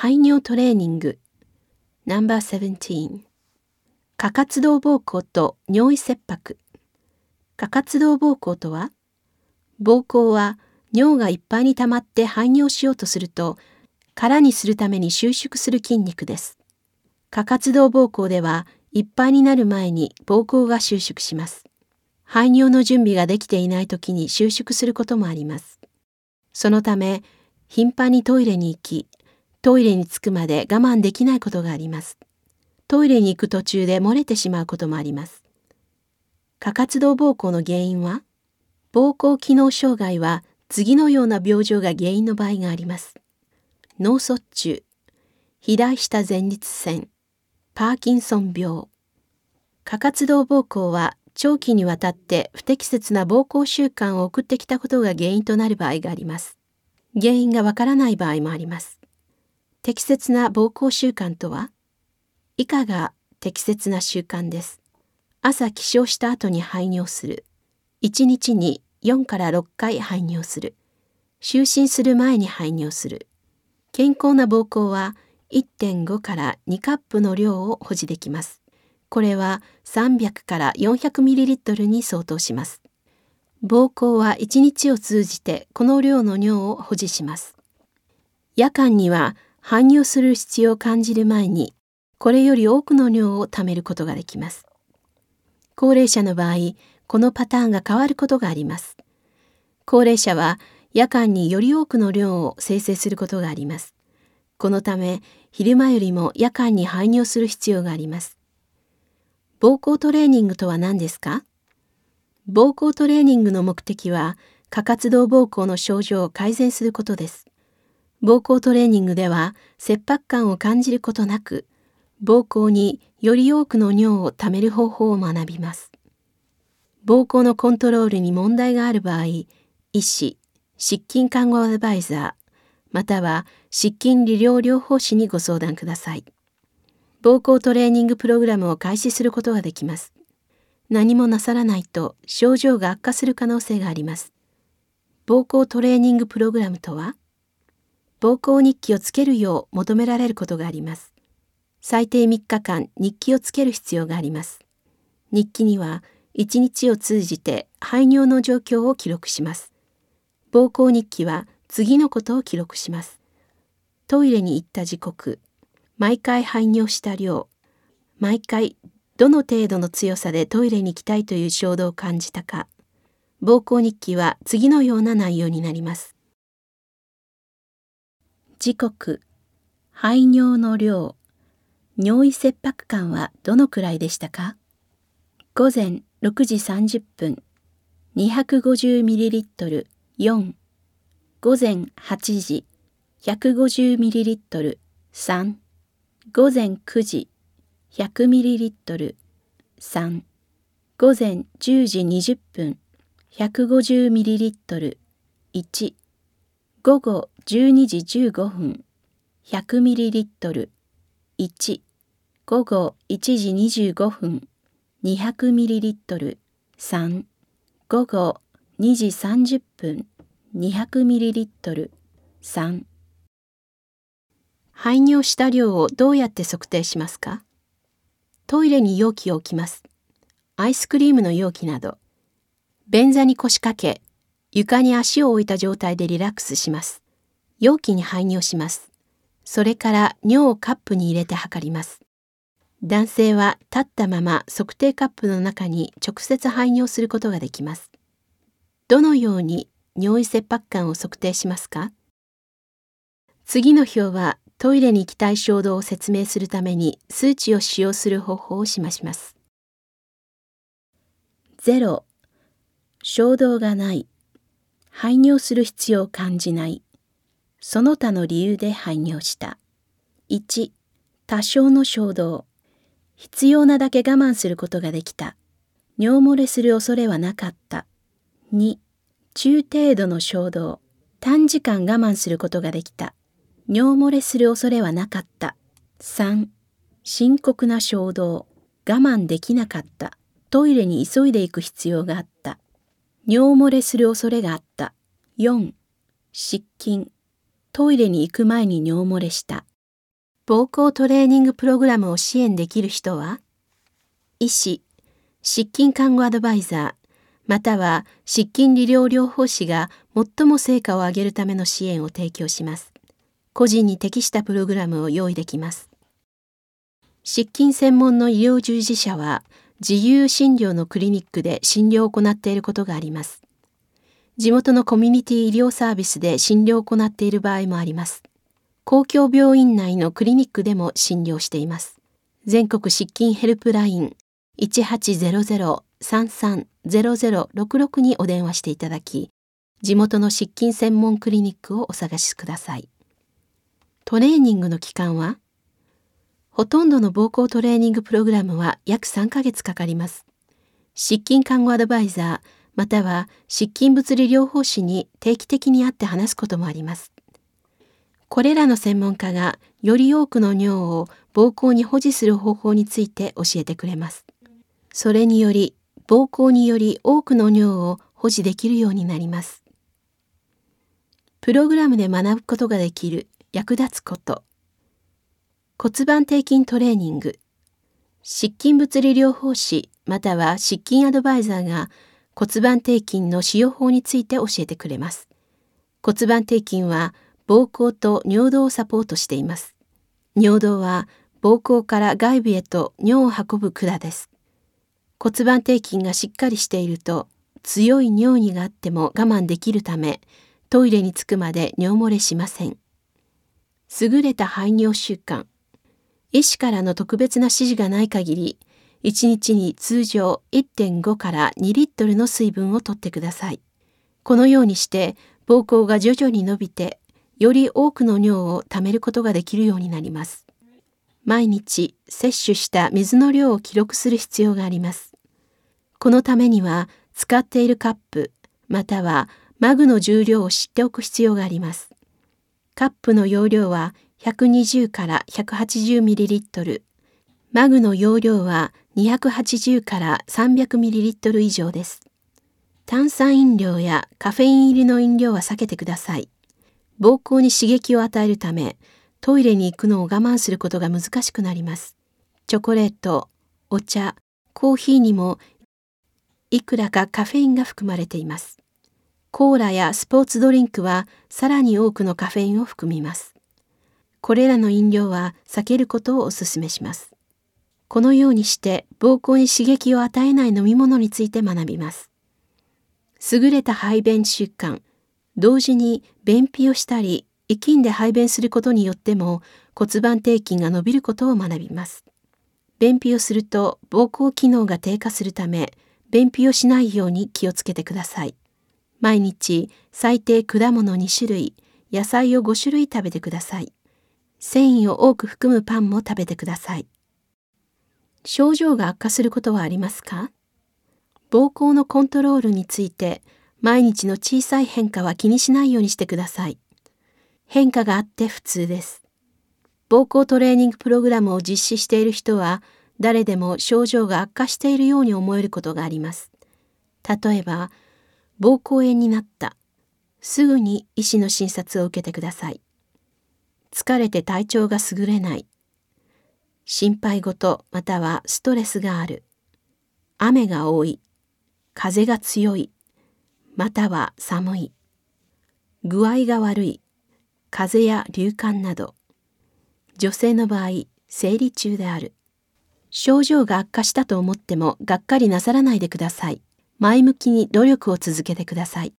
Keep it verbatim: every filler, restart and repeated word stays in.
排尿トレーニング ナンバーセブンティーン 過活動膀胱と尿意切迫。過活動膀胱とは、膀胱は尿がいっぱいに溜まって排尿しようとすると空にするために収縮する筋肉です。過活動膀胱ではいっぱいになる前に膀胱が収縮します。排尿の準備ができていないときに収縮することもあります。そのため頻繁にトイレに行き、トイレに着くまで我慢できないことがあります。トイレに行く途中で漏れてしまうこともあります。過活動膀胱の原因は、膀胱機能障害は次のような病状が原因の場合があります。脳卒中、肥大した前立腺、パーキンソン病。過活動膀胱は長期にわたって不適切な膀胱習慣を送ってきたことが原因となる場合があります。原因がわからない場合もあります。適切な膀胱習慣とは、以下が適切な習慣です。朝起床した後に排尿する。いちにちによんからろっかい排尿する。就寝する前に排尿する。健康な膀胱は いってんご からにカップの量を保持できます。これはさんびゃくからよんひゃくミリリットル に相当します。膀胱はいちにちを通じてこの量の尿を保持します。夜間には排尿する必要を感じる前に、これより多くの尿をためることができます。高齢者の場合、このパターンが変わることがあります。高齢者は夜間により多くの量を生成することがあります。このため、昼間よりも夜間に排尿する必要があります。膀胱トレーニングとは何ですか？膀胱トレーニングの目的は、過活動膀胱の症状を改善することです。膀胱トレーニングでは、切迫感を感じることなく、膀胱により多くの尿をためる方法を学びます。膀胱のコントロールに問題がある場合、医師、失禁看護アドバイザー、または失禁利尿療法士にご相談ください。膀胱トレーニングプログラムを開始することができます。何もなさらないと症状が悪化する可能性があります。膀胱トレーニングプログラムとは、膀胱日記をつけるよう求められることがあります。最低みっかかん日記をつける必要があります。日記にはいちにちを通じて排尿の状況を記録します。膀胱日記は次のことを記録します。トイレに行った時刻、毎回排尿した量、毎回どの程度の強さでトイレに行きたいという衝動を感じたか。膀胱日記は次のような内容になります。時刻、排尿の量、尿意切迫感はどのくらいでしたか？午前ろくじさんじゅっぷん、にひゃくごじゅうミリリットル よん。午前はちじ、ひゃくごじゅうミリリットル さん。午前くじ、ひゃくミリリットル さん。午前じゅうじにじゅっぷん、ひゃくごじゅうミリリットル いち。午後じゅうにじじゅうごふん、ひゃくミリリットル いち。午後いちじにじゅうごふん、にひゃくミリリットル さん。午後にじさんじゅっぷん、にひゃくミリリットル さん。排尿した量をどうやって測定しますか？トイレに容器を置きます。アイスクリームの容器など。便座に腰掛け、床に足を置いた状態でリラックスします。容器に排尿します。それから尿をカップに入れて測ります。男性は立ったまま測定カップの中に直接排尿することができます。どのように尿意切迫感を測定しますか？次の表はトイレに行きたい衝動を説明するために数値を使用する方法を示します。ゼロ、衝動がない。排尿する必要を感じない。その他の理由で排尿した。いち、多少の衝動。必要なだけ我慢することができた。尿漏れする恐れはなかった。に、中程度の衝動。短時間我慢することができた。尿漏れする恐れはなかった。さん、深刻な衝動。我慢できなかった。トイレに急いで行く必要があった。尿漏れする恐れがあった。よん、失禁。トイレに行く前に尿漏れした。 膀胱トレーニングプログラムを支援できる人は、医師、失禁看護アドバイザー、または失禁理療療法士が最も成果を上げるための支援を提供します。個人に適したプログラムを用意できます。失禁専門の医療従事者は自由診療のクリニックで診療を行っていることがあります。地元のコミュニティ医療サービスで診療を行っている場合もあります。公共病院内のクリニックでも診療しています。全国失禁ヘルプライン いちはちゼロゼロ さんさんゼロゼロろくろく にお電話していただき、地元の失禁専門クリニックをお探しください。トレーニングの期間は、ほとんどの膀胱トレーニングプログラムは約さんかげつかかります。失禁看護アドバイザー、または失禁物理療法士に定期的に会って話すこともあります。これらの専門家がより多くの尿を膀胱に保持する方法について教えてくれます。それにより、膀胱により多くの尿を保持できるようになります。プログラムで学ぶことができる役立つこと。骨盤底筋トレーニング。失禁物理療法士または失禁アドバイザーが骨盤底筋の使用法について教えてくれます。骨盤底筋は膀胱と尿道をサポートしています。尿道は膀胱から外部へと尿を運ぶ管です。骨盤底筋がしっかりしていると強い尿意があっても我慢できるため、トイレに着くまで尿漏れしません。優れた排尿習慣。医師からの特別な指示がない限り、いちにちに通常 いってんご からにリットルの水分をとってください。このようにして膀胱が徐々に伸びて、より多くの尿を貯めることができるようになります。毎日摂取した水の量を記録する必要があります。このためには使っているカップ、またはマグの重量を知っておく必要があります。カップの容量はひゃくにじゅうからひゃくはちじゅうミリリットル、マグの容量はにひゃくはちじゅうからさんびゃくミリリットル以上です。炭酸飲料やカフェイン入りの飲料は避けてください。膀胱に刺激を与えるため、トイレに行くのを我慢することが難しくなります。チョコレート、お茶、コーヒーにもいくらかカフェインが含まれています。コーラやスポーツドリンクはさらに多くのカフェインを含みます。これらの飲料は避けることをお勧めします。このようにして膀胱に刺激を与えない飲み物について学びます。優れた排便習慣。同時に便秘をしたり、息んで排便することによっても骨盤底筋が伸びることを学びます。便秘をすると膀胱機能が低下するため、便秘をしないように気をつけてください。毎日最低果物にしゅるい、野菜をごしゅるい食べてください。繊維を多く含むパンも食べてください。症状が悪化することはありますか？膀胱のコントロールについて、毎日の小さい変化は気にしないようにしてください。変化があって普通です。膀胱トレーニングプログラムを実施している人は、誰でも症状が悪化しているように思えることがあります。例えば、膀胱炎になった。すぐに医師の診察を受けてください。疲れて体調が優れない。心配事またはストレスがある。雨が多い。風が強い。または寒い。具合が悪い。風邪や流感など。女性の場合、生理中である。症状が悪化したと思ってもがっかりなさらないでください。前向きに努力を続けてください。